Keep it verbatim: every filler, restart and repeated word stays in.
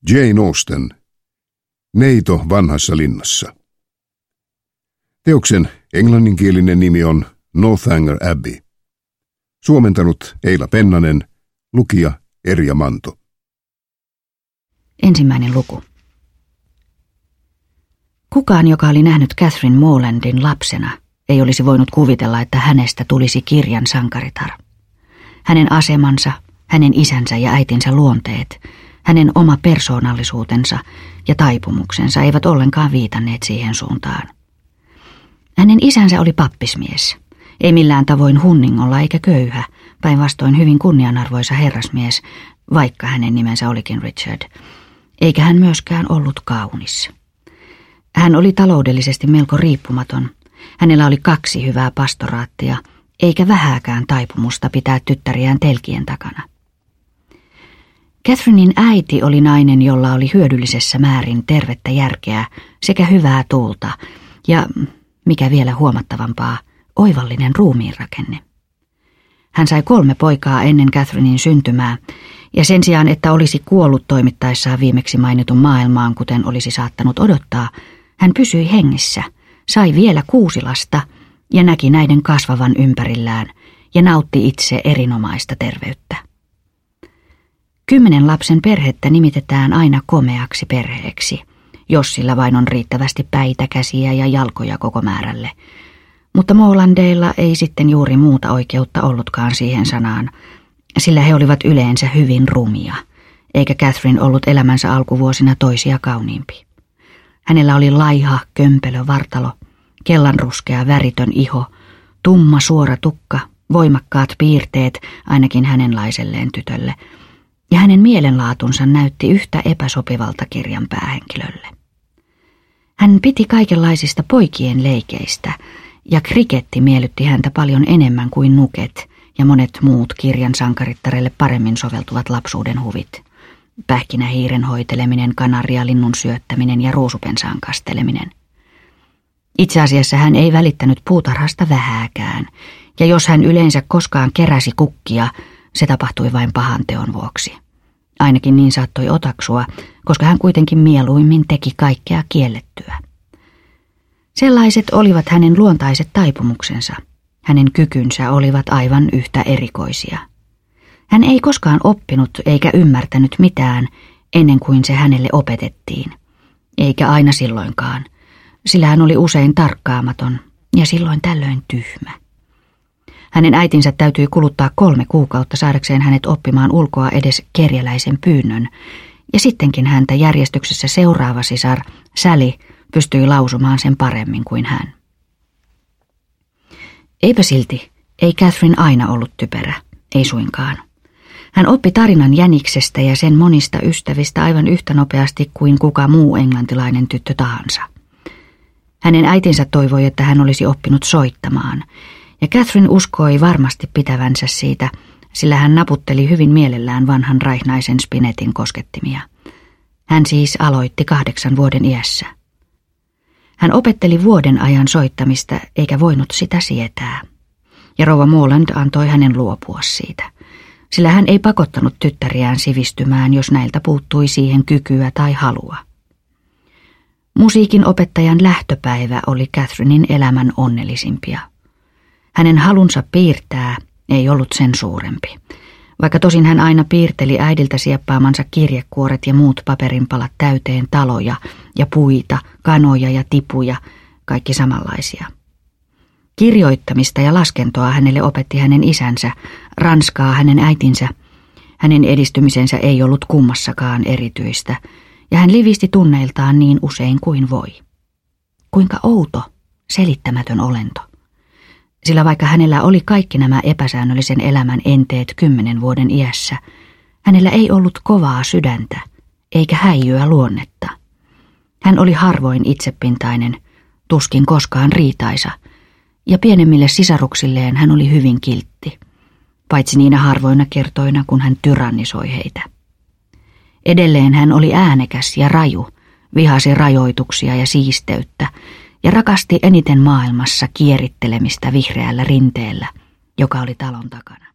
Jane Austen, Neito vanhassa linnassa. Teoksen englanninkielinen nimi on Northanger Abbey. Suomentanut Eila Pennanen, lukija Erja Manto. Ensimmäinen luku. Kukaan, joka oli nähnyt Catherine Morlandin lapsena, ei olisi voinut kuvitella, että hänestä tulisi kirjan sankaritar. Hänen asemansa, hänen isänsä ja äitinsä luonteet, hänen oma persoonallisuutensa ja taipumuksensa eivät ollenkaan viitanneet siihen suuntaan. Hänen isänsä oli pappismies, ei millään tavoin hunningolla eikä köyhä, päinvastoin hyvin kunnianarvoisa herrasmies, vaikka hänen nimensä olikin Richard, eikä hän myöskään ollut kaunis. Hän oli taloudellisesti melko riippumaton. Hänellä oli kaksi hyvää pastoraattia, eikä vähääkään taipumusta pitää tyttäriään telkien takana. Catherinein äiti oli nainen, jolla oli hyödyllisessä määrin tervettä järkeä sekä hyvää tuulta ja, mikä vielä huomattavampaa, oivallinen ruumiinrakenne. Hän sai kolme poikaa ennen Catherinein syntymää, ja sen sijaan, että olisi kuollut toimittaessaan viimeksi mainitun maailmaan, kuten olisi saattanut odottaa, hän pysyi hengissä, sai vielä kuusi lasta ja näki näiden kasvavan ympärillään ja nautti itse erinomaista terveyttä. Kymmenen lapsen perhettä nimitetään aina komeaksi perheeksi, jos sillä vain on riittävästi päitä, käsiä ja jalkoja koko määrälle. Mutta Morlandeilla ei sitten juuri muuta oikeutta ollutkaan siihen sanaan, sillä he olivat yleensä hyvin rumia, eikä Catherine ollut elämänsä alkuvuosina toisia kauniimpi. Hänellä oli laiha, kömpelö vartalo, kellanruskea väritön iho, tumma suora tukka, voimakkaat piirteet ainakin hänenlaiselleen tytölle, ja hänen mielenlaatunsa näytti yhtä epäsopivalta kirjan päähenkilölle. Hän piti kaikenlaisista poikien leikeistä, ja kriketti miellytti häntä paljon enemmän kuin nuket ja monet muut kirjan sankarittarelle paremmin soveltuvat lapsuuden huvit. Pähkinähiiren hoiteleminen, kanarialinnun syöttäminen ja ruusupensaan kasteleminen. Itse asiassa hän ei välittänyt puutarhasta vähääkään, ja jos hän yleensä koskaan keräsi kukkia, se tapahtui vain pahan teon vuoksi. Ainakin niin saattoi otaksua, koska hän kuitenkin mieluimmin teki kaikkea kiellettyä. Sellaiset olivat hänen luontaiset taipumuksensa. Hänen kykynsä olivat aivan yhtä erikoisia. Hän ei koskaan oppinut eikä ymmärtänyt mitään ennen kuin se hänelle opetettiin, eikä aina silloinkaan, sillä hän oli usein tarkkaamaton ja silloin tällöin tyhmä. Hänen äitinsä täytyi kuluttaa kolme kuukautta saadakseen hänet oppimaan ulkoa edes kerjäläisen pyynnön, ja sittenkin häntä järjestyksessä seuraava sisar, Sally, pystyi lausumaan sen paremmin kuin hän. Eipä silti, ei Catherine aina ollut typerä, ei suinkaan. Hän oppi tarinan jäniksestä ja sen monista ystävistä aivan yhtä nopeasti kuin kuka muu englantilainen tyttö tahansa. Hänen äitinsä toivoi, että hän olisi oppinut soittamaan, ja Catherine uskoi varmasti pitävänsä siitä, sillä hän naputteli hyvin mielellään vanhan raihnaisen Spinetin koskettimia. Hän siis aloitti kahdeksan vuoden iässä. Hän opetteli vuoden ajan soittamista eikä voinut sitä sietää, ja rouva Morland antoi hänen luopua siitä, sillä hän ei pakottanut tyttäriään sivistymään, jos näiltä puuttui siihen kykyä tai halua. Musiikin opettajan lähtöpäivä oli Catherinein elämän onnellisimpia. Hänen halunsa piirtää ei ollut sen suurempi, vaikka tosin hän aina piirteli äidiltä sieppaamansa kirjekuoret ja muut paperinpalat täyteen taloja ja puita, kanoja ja tipuja, kaikki samanlaisia. Kirjoittamista ja laskentoa hänelle opetti hänen isänsä, ranskaa hänen äitinsä. Hänen edistymisensä ei ollut kummassakaan erityistä, ja hän livisti tunneiltaan niin usein kuin voi. Kuinka outo, selittämätön olento. Sillä vaikka hänellä oli kaikki nämä epäsäännöllisen elämän enteet kymmenen vuoden iässä, hänellä ei ollut kovaa sydäntä, eikä häijyä luonnetta. Hän oli harvoin itsepintainen, tuskin koskaan riitaisa, ja pienemmille sisaruksilleen hän oli hyvin kiltti, paitsi niinä harvoina kertoina, kun hän tyrannisoi heitä. Edelleen hän oli äänekäs ja raju, vihasi rajoituksia ja siisteyttä, ja rakasti eniten maailmassa kierittelemistä vihreällä rinteellä, joka oli talon takana.